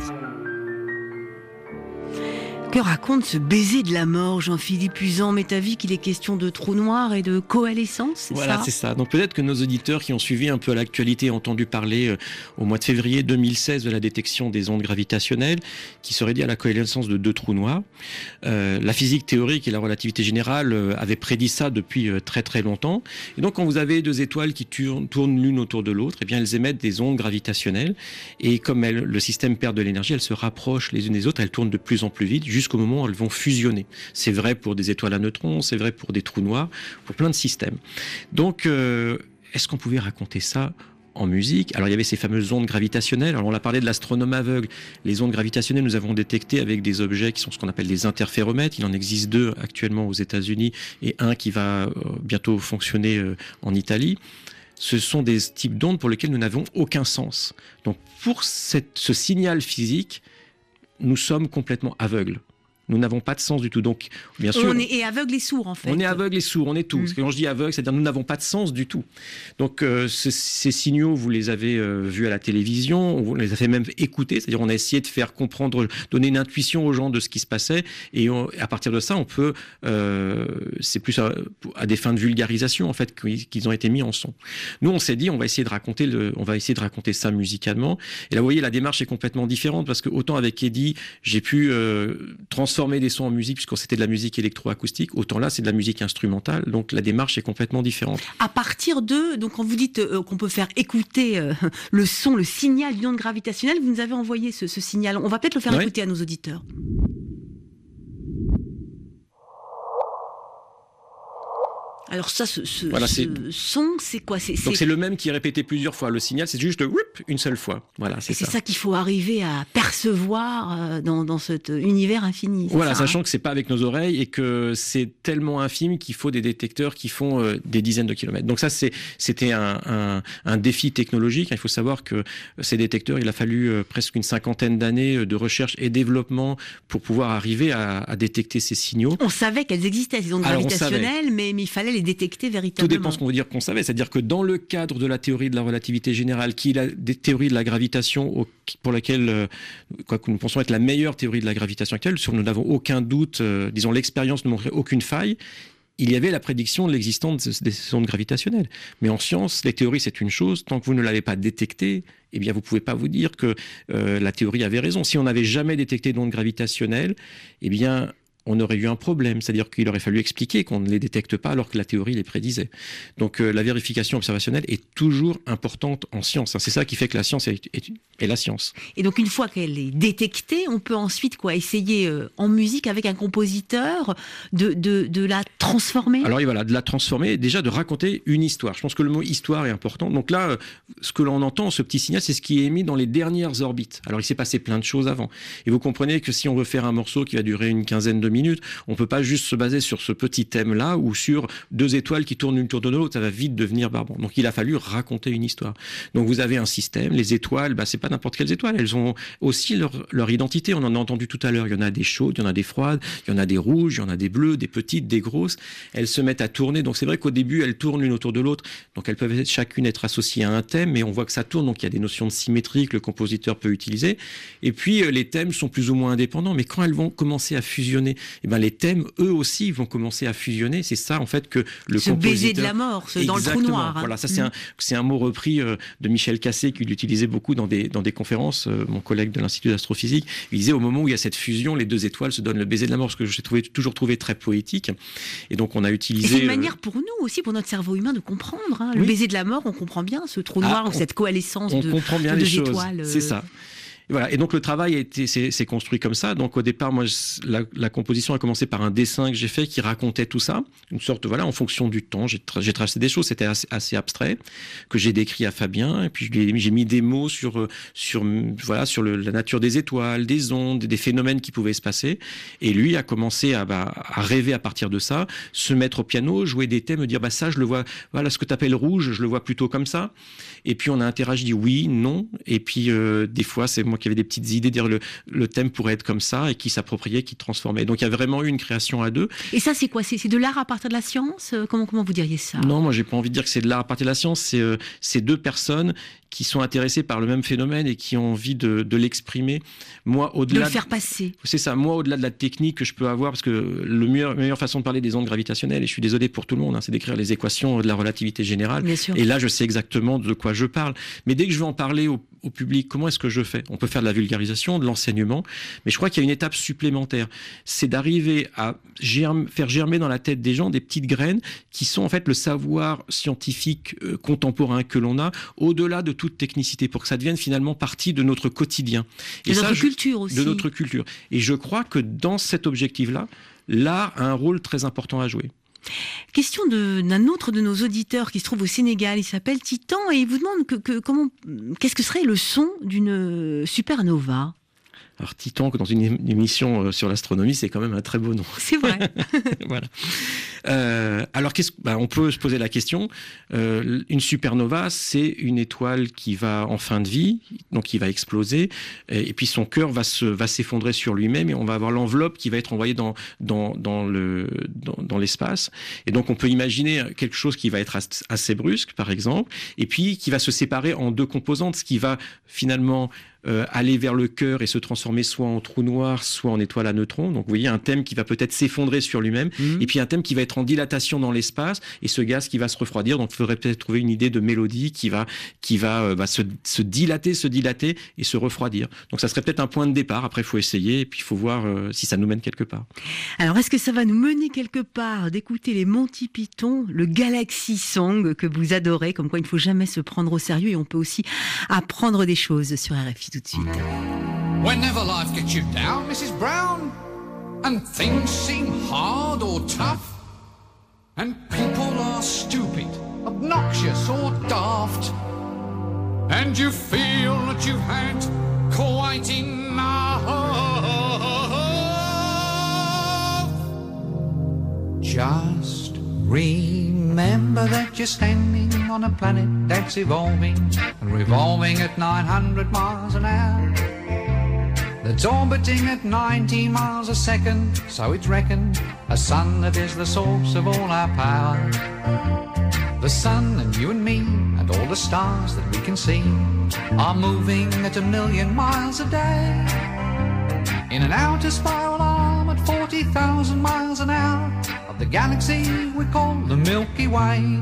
Que raconte ce baiser de la mort, Jean-Philippe Uzan? M'est avis qu'il est question de trou noir et de coalescence, c'est voilà, ça? c'est ça. Donc peut-être que nos auditeurs qui ont suivi un peu l'actualité ont entendu parler euh, au mois de février deux mille seize de la détection des ondes gravitationnelles qui serait liée à la coalescence de deux trous noirs. Euh, la physique théorique et la relativité générale euh, avaient prédit ça depuis euh, très très longtemps. Et donc quand vous avez deux étoiles qui tournent, tournent l'une autour de l'autre, eh bien elles émettent des ondes gravitationnelles. Et comme elles, le système perd de l'énergie, elles se rapprochent les unes des autres, elles tournent de plus en plus vite jusqu'au moment où elles vont fusionner. C'est vrai pour des étoiles à neutrons, c'est vrai pour des trous noirs, pour plein de systèmes. Donc, euh, est-ce qu'on pouvait raconter ça en musique? Alors, il y avait ces fameuses ondes gravitationnelles. Alors, on a parlé de l'astronome aveugle. Les ondes gravitationnelles, nous avons détecté avec des objets qui sont ce qu'on appelle des interféromètres. Il en existe deux actuellement aux États-Unis et un qui va euh, bientôt fonctionner euh, en Italie. Ce sont des types d'ondes pour lesquels nous n'avons aucun sens. Donc, pour cette, ce signal physique, nous sommes complètement aveugles. Nous n'avons pas de sens du tout. Donc, bien sûr, on est aveugle et sourd, en fait. On est aveugle et sourd, on est tout. Mmh. Quand je dis aveugle, c'est-à-dire nous n'avons pas de sens du tout. Donc, euh, ce, ces signaux, vous les avez euh, vus à la télévision, on les a fait même écouter, c'est-à-dire on a essayé de faire comprendre, donner une intuition aux gens de ce qui se passait, et on, à partir de ça, on peut, euh, c'est plus à, à des fins de vulgarisation en fait qu'ils ont été mis en son. Nous, on s'est dit, on va essayer de raconter le, on va essayer de raconter ça musicalement. Et là, vous voyez, la démarche est complètement différente parce que autant avec Eddy, j'ai pu euh, transformer des sons en musique puisque c'était de la musique électroacoustique, autant là c'est de la musique instrumentale, donc la démarche est complètement différente. À partir de, donc quand vous dites euh, qu'on peut faire écouter euh, le son, le signal d'une onde gravitationnelle, vous nous avez envoyé ce, ce signal, on va peut-être le faire ouais. écouter à nos auditeurs. Alors ça, ce, ce, voilà, ce son, c'est quoi? c'est, Donc c'est le même qui est répété plusieurs fois. Le signal, c'est juste whoop, une seule fois. Voilà, c'est ça. C'est ça, ça qu'il faut arriver à percevoir dans, dans cet univers infini. Voilà, ça, sachant hein que c'est pas avec nos oreilles et que c'est tellement infime qu'il faut des détecteurs qui font euh, des dizaines de kilomètres. Donc ça, c'est, c'était un, un, un défi technologique. Il faut savoir que ces détecteurs, il a fallu euh, presque une cinquantaine d'années de recherche et développement pour pouvoir arriver à, à détecter ces signaux. On savait qu'elles existaient, ces ondes gravitationnelles, mais, mais il fallait les détecter véritablement. Tout dépend de ce qu'on veut dire qu'on savait. C'est-à-dire que dans le cadre de la théorie de la relativité générale, qui est la des théories de la gravitation au, pour laquelle, euh, quoi que nous pensons être la meilleure théorie de la gravitation actuelle, sur nous n'avons aucun doute, euh, disons l'expérience ne montrait aucune faille, il y avait la prédiction de l'existence des ondes gravitationnelles. Mais en science, les théories, c'est une chose. Tant que vous ne l'avez pas détectée, eh bien, vous ne pouvez pas vous dire que euh, la théorie avait raison. Si on n'avait jamais détecté d'ondes gravitationnelles, eh bien, on aurait eu un problème, c'est-à-dire qu'il aurait fallu expliquer qu'on ne les détecte pas alors que la théorie les prédisait. Donc euh, la vérification observationnelle est toujours importante en science. Hein. C'est ça qui fait que la science est, est, est la science. Et donc une fois qu'elle est détectée, on peut ensuite quoi, essayer euh, en musique avec un compositeur de, de, de la transformer. Alors voilà, de la transformer, déjà de raconter une histoire. Je pense que le mot histoire est important. Donc là, euh, ce que l'on entend, ce petit signal, c'est ce qui est émis dans les dernières orbites. Alors il s'est passé plein de choses avant. Et vous comprenez que si on veut faire un morceau qui va durer une quinzaine de minutes, on peut pas juste se baser sur ce petit thème-là ou sur deux étoiles qui tournent une tour de l'autre, ça va vite devenir barbant. Donc il a fallu raconter une histoire. Donc vous avez un système, les étoiles, bah, c'est pas n'importe quelles étoiles, elles ont aussi leur, leur identité, on en a entendu tout à l'heure, il y en a des chaudes, il y en a des froides, il y en a des rouges, il y en a des bleues, des petites, des grosses, elles se mettent à tourner, donc c'est vrai qu'au début elles tournent l'une autour de l'autre, donc elles peuvent être, chacune être associées à un thème, mais on voit que ça tourne, donc il y a des notions de symétrie que le compositeur peut utiliser, et puis les thèmes sont plus ou moins indépendants, mais quand elles vont commencer à fusionner, eh ben, les thèmes, eux aussi, vont commencer à fusionner. C'est ça, en fait, que le ce compositeur... baiser de la mort, ce dans le trou noir. Hein. Voilà, ça, c'est, mmh. un, c'est un mot repris euh, de Michel Cassé, qu'il utilisait beaucoup dans des, dans des conférences, euh, mon collègue de l'Institut d'astrophysique. Il disait, au moment où il y a cette fusion, les deux étoiles se donnent le baiser de la mort, ce que j'ai trouvé, toujours trouvé très poétique. Et donc, on a utilisé... Et c'est une manière pour nous aussi, pour notre cerveau humain, de comprendre. Hein. Le oui. baiser de la mort, on comprend bien ce trou noir, ah, ou cette coalescence on de, comprend bien de les deux choses. étoiles. Euh... C'est ça. Et voilà. Et donc le travail a été, c'est, c'est construit comme ça. Donc au départ, moi, je, la, la composition a commencé par un dessin que j'ai fait qui racontait tout ça, une sorte, voilà, en fonction du temps. J'ai, tra- j'ai tracé des choses, c'était assez, assez abstrait, que j'ai décrit à Fabien. Et puis j'ai, j'ai mis des mots sur, sur, voilà, sur le, la nature des étoiles, des ondes, des phénomènes qui pouvaient se passer. Et lui a commencé à, bah, à rêver à partir de ça, se mettre au piano, jouer des thèmes, me dire, bah ça, je le vois, voilà, ce que tu appelles rouge, je le vois plutôt comme ça. Et puis on a interagi, oui, non. Et puis euh, des fois, c'est moi qui avait des petites idées, dire le, le thème pourrait être comme ça, et qui s'appropriait, qui transformait. Donc il y a vraiment eu une création à deux. Et ça, c'est quoi ? c'est, c'est de l'art à partir de la science ? Comment, comment vous diriez ça ? Non, moi j'ai pas envie de dire que c'est de l'art à partir de la science. C'est, euh, c'est deux personnes qui sont intéressées par le même phénomène et qui ont envie de, de l'exprimer. Moi, au-delà de le faire passer. C'est ça. Moi, au-delà de la technique que je peux avoir, parce que le meilleur, la meilleure façon de parler des ondes gravitationnelles, et je suis désolé pour tout le monde, hein, c'est d'écrire les équations de la relativité générale. Bien sûr. Et là, je sais exactement de quoi je parle. Mais dès que je veux en parler au, au public, comment est-ce que je fais ? On peut faire de la vulgarisation, de l'enseignement, mais je crois qu'il y a une étape supplémentaire. C'est d'arriver à germe, faire germer dans la tête des gens des petites graines qui sont en fait le savoir scientifique euh, contemporain que l'on a, au-delà de toute technicité, pour que ça devienne finalement partie de notre quotidien. Et de ça, notre je, culture aussi. De notre culture. Et je crois que dans cet objectif-là, l'art a un rôle très important à jouer. Question de, d'un autre de nos auditeurs qui se trouve au Sénégal, il s'appelle Titan, et il vous demande que, que, comment, qu'est-ce que serait le son d'une supernova ? Alors Titan, dans une émission sur l'astronomie, c'est quand même un très beau nom. C'est vrai. Voilà. Euh, alors, qu'est-ce, bah, on peut se poser la question. Euh, une supernova, c'est une étoile qui va en fin de vie, donc qui va exploser, et, et puis son cœur va se va s'effondrer sur lui-même, et on va avoir l'enveloppe qui va être envoyée dans dans dans le dans, dans l'espace. Et donc, on peut imaginer quelque chose qui va être assez brusque, par exemple, et puis qui va se séparer en deux composantes, ce qui va finalement Euh, aller vers le cœur et se transformer soit en trou noir, soit en étoile à neutrons. Donc vous voyez un thème qui va peut-être s'effondrer sur lui-même, mmh. et puis un thème qui va être en dilatation dans l'espace, et ce gaz qui va se refroidir. Donc il faudrait peut-être trouver une idée de mélodie qui va, qui va euh, bah, se, se dilater, se dilater et se refroidir. Donc ça serait peut-être un point de départ. Après il faut essayer, et puis il faut voir euh, si ça nous mène quelque part. Alors est-ce que ça va nous mener quelque part d'écouter les Monty Python, le Galaxy Song que vous adorez, comme quoi il ne faut jamais se prendre au sérieux, et on peut aussi apprendre des choses sur R F I tout de suite. Whenever life gets you down, Missus Brown, and things seem hard or tough, and people are stupid, obnoxious or daft, and you feel that you've had quite enough, just remember that you're standing on a planet that's evolving and revolving at nine hundred miles an hour, that's orbiting at nineteen miles a second, so it's reckoned a sun that is the source of all our power. The sun and you and me and all the stars that we can see are moving at a million miles a day in an outer spiral arm at forty thousand miles an hour of the galaxy we call the Milky Way.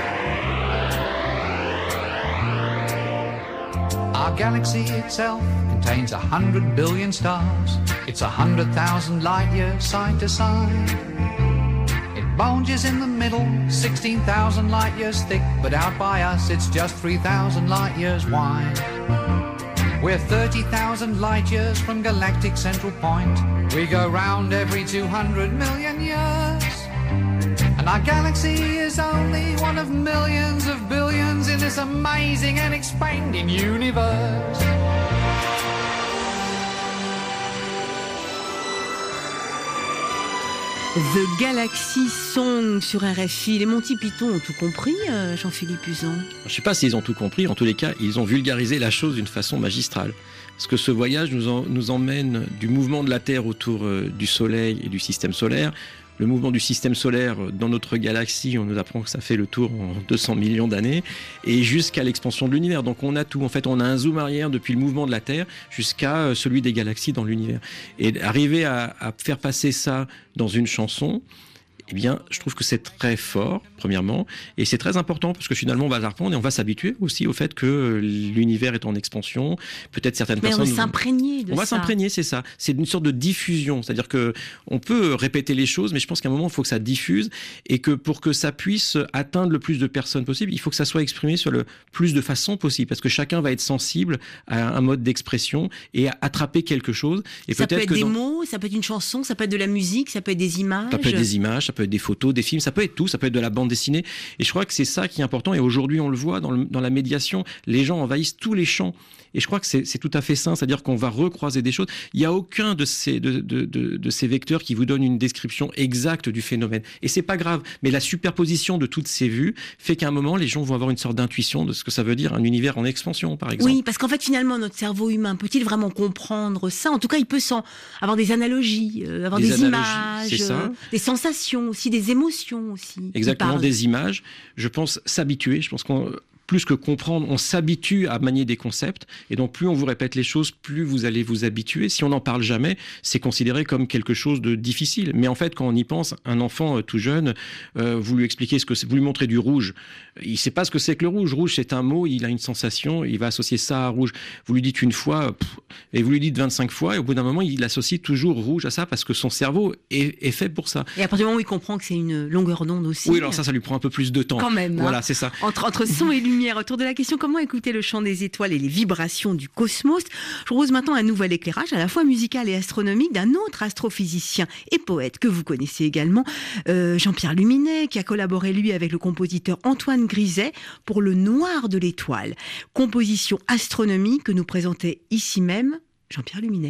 Our galaxy itself contains a hundred billion stars. It's a hundred thousand light years side to side. It bulges in the middle, sixteen thousand light years thick, but out by us it's just three thousand light years wide. We're thirty thousand light years from galactic central point. We go round every two hundred million years. And our galaxy is only one of millions of billions in this amazing and expanding universe. The Galaxy Song sur R F I. Les Monty Python ont tout compris, euh, Jean-Philippe Uzan. Je ne sais pas s'ils ont tout compris. En tous les cas, ils ont vulgarisé la chose d'une façon magistrale. Parce que ce voyage nous, en, nous emmène du mouvement de la Terre autour euh, du Soleil et du système solaire. Le mouvement du système solaire dans notre galaxie, on nous apprend que ça fait le tour en deux cents millions d'années, et jusqu'à l'expansion de l'univers. Donc on a tout. En fait, on a un zoom arrière depuis le mouvement de la Terre jusqu'à celui des galaxies dans l'univers. Et arriver à, à faire passer ça dans une chanson, eh bien, je trouve que c'est très fort, premièrement, et c'est très important parce que finalement, on va apprendre et on va s'habituer aussi au fait que l'univers est en expansion. Peut-être certaines Mais personnes. on va s'imprégner de ça. On va s'imprégner, c'est ça. C'est une sorte de diffusion, c'est-à-dire que on peut répéter les choses, mais je pense qu'à un moment, il faut que ça diffuse et que pour que ça puisse atteindre le plus de personnes possible, il faut que ça soit exprimé sur le plus de façons possible, parce que chacun va être sensible à un mode d'expression et à attraper quelque chose. Et ça peut-être peut être que des dans... mots, ça peut être une chanson, ça peut être de la musique, ça peut être des images. Ça peut être des images, ça peut être des photos, des films, ça peut être tout, ça peut être de la bande dessinée. Et je crois que c'est ça qui est important. Et aujourd'hui, on le voit dans, le, dans la médiation, les gens envahissent tous les champs. Et je crois que c'est, c'est tout à fait sain, c'est-à-dire qu'on va recroiser des choses. Il n'y a aucun de ces, de, de, de, de ces vecteurs qui vous donne une description exacte du phénomène. Et c'est pas grave. Mais la superposition de toutes ces vues fait qu'à un moment, les gens vont avoir une sorte d'intuition de ce que ça veut dire un univers en expansion, par exemple. Oui, parce qu'en fait, finalement, notre cerveau humain peut-il vraiment comprendre ça ? En tout cas, il peut s'en avoir des analogies, euh, avoir des, des analogies, images, c'est ça. Euh, des sensations aussi, des émotions aussi. Exactement, des images. Je pense s'habituer. Je pense qu'on plus que comprendre, on s'habitue à manier des concepts. Et donc, plus on vous répète les choses, plus vous allez vous habituer. Si on n'en parle jamais, c'est considéré comme quelque chose de difficile. Mais en fait, quand on y pense, un enfant euh, tout jeune, euh, vous lui expliquez ce que c'est, vous lui montrez du rouge. Il ne sait pas ce que c'est que le rouge. Rouge, c'est un mot, il a une sensation, il va associer ça à rouge. Vous lui dites une fois, pff, et vous lui dites vingt-cinq fois, et au bout d'un moment, il associe toujours rouge à ça parce que son cerveau est, est fait pour ça. Et à partir du moment où il comprend que c'est une longueur d'onde aussi. Oui, alors ça, ça lui prend un peu plus de temps. Quand même. Voilà, hein. c'est ça. Entre, entre son et lumière, autour de la question comment écouter le chant des étoiles et les vibrations du cosmos, je propose maintenant un nouvel éclairage à la fois musical et astronomique d'un autre astrophysicien et poète que vous connaissez également, euh, Jean-Pierre Luminet, qui a collaboré lui avec le compositeur Antoine Griset pour Le Noir de l'étoile, composition astronomique que nous présentait ici même Jean-Pierre Luminet.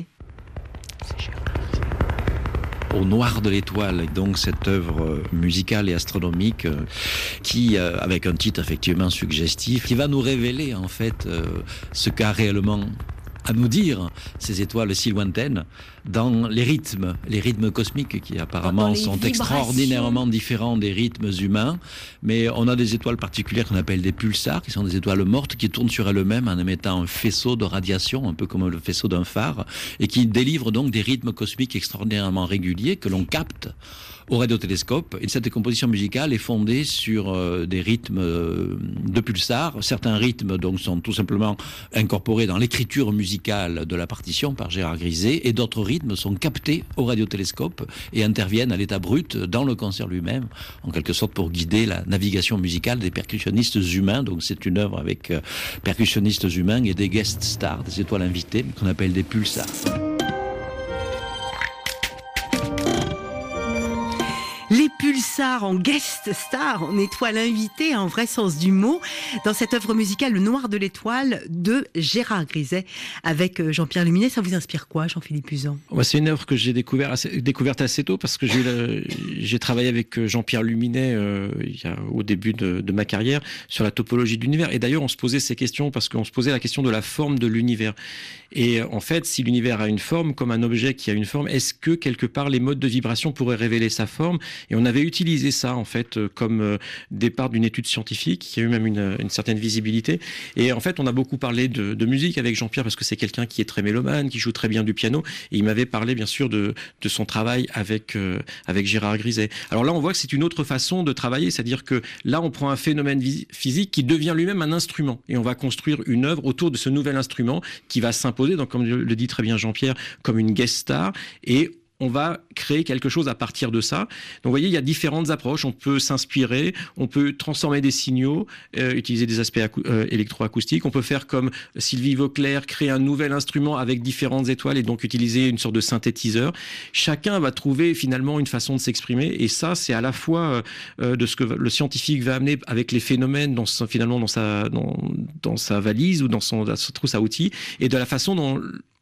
Au Noir de l'étoile, et donc cette œuvre musicale et astronomique euh, qui, euh, avec un titre effectivement suggestif, qui va nous révéler en fait euh, ce qu'a réellement à nous dire ces étoiles si lointaines dans les rythmes, les rythmes cosmiques qui apparemment sont vibrations. extraordinairement différents des rythmes humains, mais on a des étoiles particulières qu'on appelle des pulsars, qui sont des étoiles mortes qui tournent sur elles-mêmes en émettant un faisceau de radiation, un peu comme le faisceau d'un phare, et qui délivrent donc des rythmes cosmiques extraordinairement réguliers que l'on capte au radiotélescope. Et cette composition musicale est fondée sur euh, des rythmes euh, de pulsars. Certains rythmes donc sont tout simplement incorporés dans l'écriture musicale de la partition par Gérard Griset, et d'autres rythmes sont captés au radiotélescope et interviennent à l'état brut dans le concert lui-même, en quelque sorte pour guider la navigation musicale des percussionnistes humains. Donc c'est une œuvre avec euh, percussionnistes humains et des guest stars, des étoiles invitées qu'on appelle des pulsars. Les pulsars en guest star, en étoile invitée, en vrai sens du mot, dans cette œuvre musicale Le Noir de l'étoile de Gérard Griset avec Jean-Pierre Luminet. Ça vous inspire quoi, Jean-Philippe Uzan ? Ouais, c'est une œuvre que j'ai découvert assez, découverte assez tôt parce que j'ai, la, j'ai travaillé avec Jean-Pierre Luminet euh, il y a, au début de, de ma carrière sur la topologie de l'univers. Et d'ailleurs, on se posait ces questions parce qu'on se posait la question de la forme de l'univers. Et en fait, si l'univers a une forme, comme un objet qui a une forme, est-ce que quelque part les modes de vibration pourraient révéler sa forme ? Et on avait utilisé ça, en fait, comme euh, départ d'une étude scientifique qui a eu même une, une certaine visibilité. Et en fait, on a beaucoup parlé de, de musique avec Jean-Pierre parce que c'est quelqu'un qui est très mélomane, qui joue très bien du piano. Et il m'avait parlé, bien sûr, de, de son travail avec, euh, avec Gérard Griset. Alors là, on voit que c'est une autre façon de travailler, c'est-à-dire que là, on prend un phénomène physique qui devient lui-même un instrument. Et on va construire une œuvre autour de ce nouvel instrument qui va s'imposer, donc, comme le dit très bien Jean-Pierre, comme une guest star. Et on va créer quelque chose à partir de ça. Donc, vous voyez, il y a différentes approches. On peut s'inspirer, on peut transformer des signaux, euh, utiliser des aspects acou- euh, électroacoustiques. On peut faire comme Sylvie Vauclair, créer un nouvel instrument avec différentes étoiles et donc utiliser une sorte de synthétiseur. Chacun va trouver finalement une façon de s'exprimer. Et ça, c'est à la fois euh, de ce que le scientifique va amener avec les phénomènes dans son, finalement dans sa, dans, dans sa valise ou dans son, dans sa trousse à outils, et de la façon dont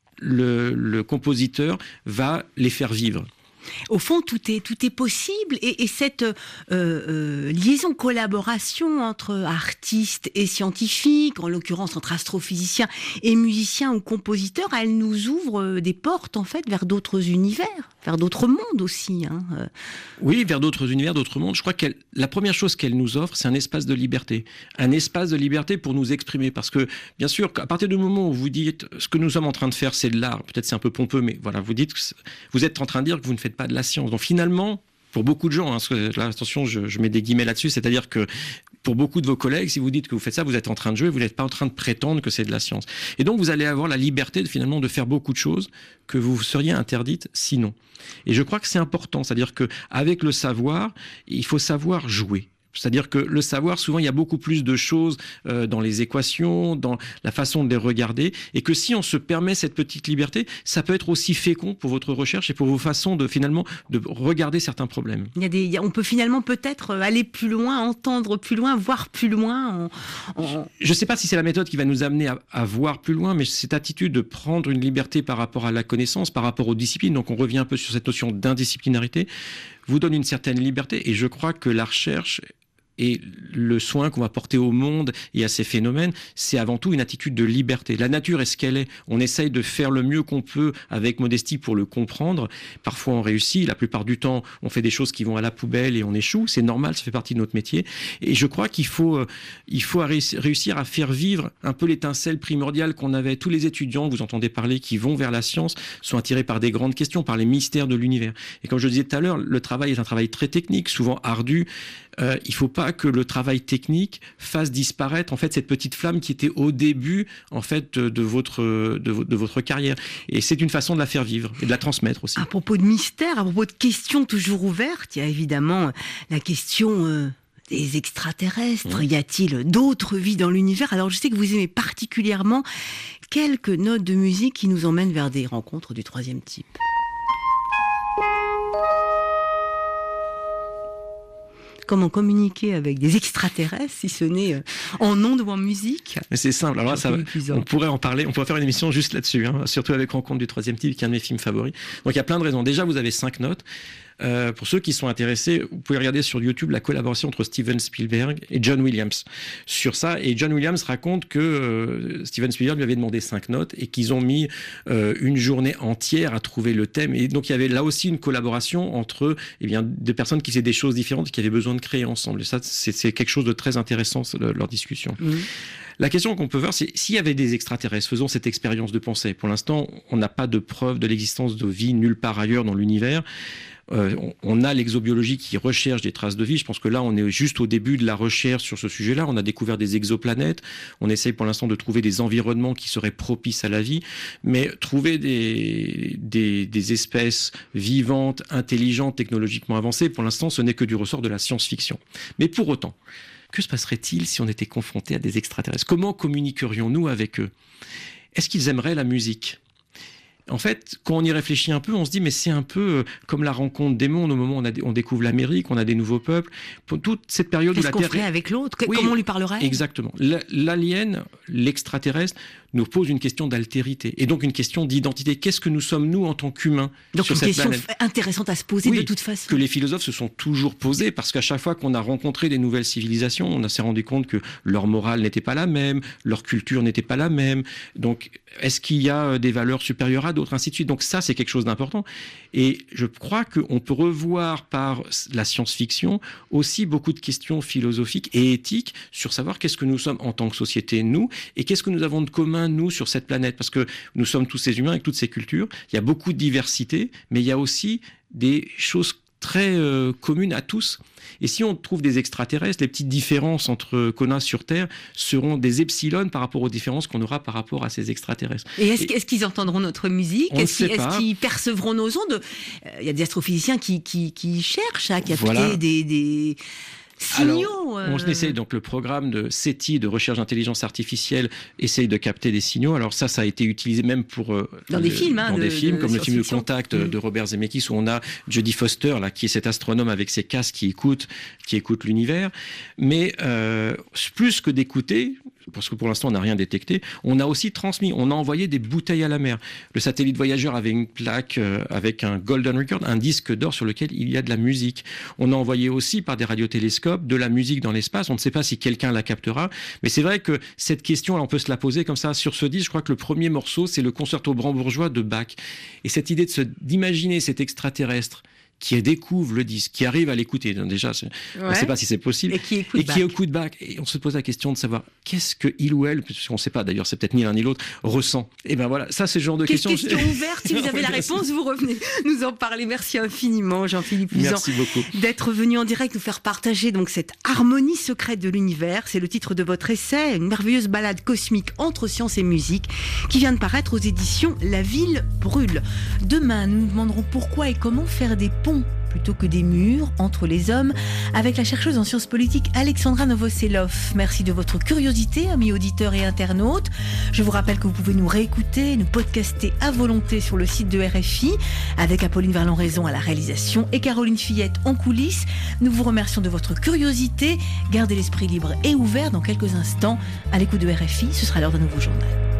Le, le compositeur va les faire vivre. Au fond, tout est, tout est possible et, et cette euh, euh, liaison, collaboration entre artistes et scientifiques, en l'occurrence entre astrophysiciens et musiciens ou compositeurs, elle nous ouvre des portes en fait vers d'autres univers, vers d'autres mondes aussi. Hein. Oui, vers d'autres univers, d'autres mondes. Je crois que la première chose qu'elle nous offre, c'est un espace de liberté. Un espace de liberté pour nous exprimer. Parce que, bien sûr, à partir du moment où vous dites ce que nous sommes en train de faire, c'est de l'art, peut-être c'est un peu pompeux, mais voilà, vous dites que vous êtes en train de dire que vous ne faites pas de la science. Donc finalement, pour beaucoup de gens, hein, là, attention, je, je mets des guillemets là-dessus, c'est-à-dire que pour beaucoup de vos collègues, si vous dites que vous faites ça, vous êtes en train de jouer, vous n'êtes pas en train de prétendre que c'est de la science. Et donc vous allez avoir la liberté de, finalement de faire beaucoup de choses que vous seriez interdites sinon. Et je crois que c'est important, c'est-à-dire que avec le savoir, il faut savoir jouer. C'est-à-dire que le savoir, souvent, il y a beaucoup plus de choses euh, dans les équations, dans la façon de les regarder, et que si on se permet cette petite liberté, ça peut être aussi fécond pour votre recherche et pour vos façons de, finalement, de regarder certains problèmes. Il y a des, il y a, on peut finalement peut-être aller plus loin, entendre plus loin, voir plus loin. En, en... Je ne sais pas si c'est la méthode qui va nous amener à, à voir plus loin, mais cette attitude de prendre une liberté par rapport à la connaissance, par rapport aux disciplines, donc on revient un peu sur cette notion d'indisciplinarité, vous donne une certaine liberté, et je crois que la recherche et le soin qu'on va porter au monde et à ces phénomènes, c'est avant tout une attitude de liberté. La nature est ce qu'elle est. On essaye de faire le mieux qu'on peut avec modestie pour le comprendre. Parfois on réussit, la plupart du temps on fait des choses qui vont à la poubelle et on échoue. C'est normal, ça fait partie de notre métier. Et je crois qu'il faut, euh, il faut réussir à faire vivre un peu l'étincelle primordiale qu'on avait. Tous les étudiants, vous entendez parler, qui vont vers la science, sont attirés par des grandes questions, par les mystères de l'univers. Et comme je le disais tout à l'heure, le travail est un travail très technique, souvent ardu. Euh, il ne faut pas que le travail technique fasse disparaître en fait cette petite flamme qui était au début en fait de, de votre de, de votre carrière. Et c'est une façon de la faire vivre et de la transmettre aussi. À propos de mystère, à propos de questions toujours ouvertes, il y a évidemment la question euh, des extraterrestres. Mmh. Y a-t-il d'autres vies dans l'univers? Alors je sais que vous aimez particulièrement quelques notes de musique qui nous emmènent vers des rencontres du troisième type. Comment communiquer avec des extraterrestres, si ce n'est en ondes ou en musique? Mais c'est simple. Alors là, ça, on pourrait en parler. On pourrait faire une émission juste là-dessus, hein, surtout avec Rencontre du troisième type, qui est un de mes films favoris. Donc il y a plein de raisons. Déjà, vous avez cinq notes. Euh, pour ceux qui sont intéressés, vous pouvez regarder sur YouTube la collaboration entre Steven Spielberg et John Williams sur ça. Et John Williams raconte que euh, Steven Spielberg lui avait demandé cinq notes et qu'ils ont mis euh, une journée entière à trouver le thème. Et donc il y avait là aussi une collaboration entre eh bien, deux personnes qui faisaient des choses différentes et qui avaient besoin de créer ensemble. Et ça, c'est, c'est quelque chose de très intéressant, leur discussion. Mmh. La question qu'on peut voir, c'est s'il y avait des extraterrestres, faisons cette expérience de pensée. Pour l'instant, on n'a pas de preuve de l'existence de vie nulle part ailleurs dans l'univers. Euh, on, on a l'exobiologie qui recherche des traces de vie. Je pense que là, on est juste au début de la recherche sur ce sujet-là. On a découvert des exoplanètes. On essaye pour l'instant de trouver des environnements qui seraient propices à la vie. Mais trouver des, des, des espèces vivantes, intelligentes, technologiquement avancées, pour l'instant, ce n'est que du ressort de la science-fiction. Mais pour autant, que se passerait-il si on était confronté à des extraterrestres? Comment communiquerions-nous avec eux? Est-ce qu'ils aimeraient la musique? En fait, quand on y réfléchit un peu, on se dit mais c'est un peu comme la rencontre des mondes au moment où on, a, on découvre l'Amérique, on a des nouveaux peuples. Pour toute cette période Qu'est-ce où la qu'on Terre ferait avec l'autre? Oui, comment on lui parlerait? Exactement. L'alien, l'extraterrestre, nous pose une question d'altérité et donc une question d'identité. Qu'est-ce que nous sommes nous en tant qu'humains donc sur une cette question planète intéressante à se poser oui, de toute façon. Que les philosophes se sont toujours posés parce qu'à chaque fois qu'on a rencontré des nouvelles civilisations, on s'est rendu compte que leur morale n'était pas la même, leur culture n'était pas la même. Donc, est-ce qu'il y a des valeurs supérieures à d'autres, ainsi de suite. Donc ça, c'est quelque chose d'important. Et je crois qu'on peut revoir par la science-fiction aussi beaucoup de questions philosophiques et éthiques sur savoir qu'est-ce que nous sommes en tant que société, nous, et qu'est-ce que nous avons de commun, nous, sur cette planète. Parce que nous sommes tous ces humains avec toutes ces cultures. Il y a beaucoup de diversité, mais il y a aussi des choses très euh, communes à tous. Et si on trouve des extraterrestres, les petites différences entre qu'on a sur Terre seront des epsilons par rapport aux différences qu'on aura par rapport à ces extraterrestres. Et est-ce, Et, est-ce qu'ils entendront notre musique? Est-ce, qu'ils, est-ce qu'ils percevront nos ondes? Il euh, y a des astrophysiciens qui, qui, qui cherchent à capter voilà. des... des... signaux. Alors, on euh... essaye, donc le programme de SETI, de recherche d'intelligence artificielle, essaye de capter des signaux. Alors ça, ça a été utilisé même pour euh, dans le, des films, hein, dans de, des films de, comme de le film Le Contact mmh. de Robert Zemeckis, où on a Jodie Foster là, qui est cet astronome avec ses casques qui écoute, qui écoute l'univers. Mais euh, plus que d'écouter, parce que pour l'instant on n'a rien détecté, on a aussi transmis, on a envoyé des bouteilles à la mer. Le satellite Voyageur avait une plaque euh, avec un Golden Record, un disque d'or sur lequel il y a de la musique. On a envoyé aussi par des radiotélescopes de la musique dans l'espace. On ne sait pas si quelqu'un la captera, mais c'est vrai que cette question, on peut se la poser comme ça sur ce disque. Je crois que le premier morceau, c'est le Concerto brandebourgeois de Bach. Et cette idée de se, d'imaginer cet extraterrestre qui découvre le disque, qui arrive à l'écouter. Déjà, ouais. on ne sait pas si c'est possible. Et qui écoute, et qui écoute Bach. Et on se pose la question de savoir qu'est-ce que il ou elle, parce qu'on ne sait pas d'ailleurs, c'est peut-être ni l'un ni l'autre, ressent. Et ben voilà, ça c'est le genre de question. Question ouverte. Si vous avez la réponse, vous revenez nous en parler. Merci infiniment, Jean-Philippe Luzan. Merci beaucoup d'être venu en direct nous faire partager donc cette harmonie secrète de l'univers. C'est le titre de votre essai, une merveilleuse balade cosmique entre science et musique, qui vient de paraître aux éditions La Ville brûle. Demain, nous nous demanderons pourquoi et comment faire des ponts plutôt que des murs entre les hommes, avec la chercheuse en sciences politiques Alexandra Novoselov. Merci de votre curiosité, amis auditeurs et internautes. Je vous rappelle que vous pouvez nous réécouter, nous podcaster à volonté sur le site de R F I, avec Apolline Verlan-Raison à la réalisation et Caroline Fillette en coulisses. Nous vous remercions de votre curiosité. Gardez l'esprit libre et ouvert. Dans quelques instants, à l'écoute de R F I, ce sera l'heure d'un nouveau journal.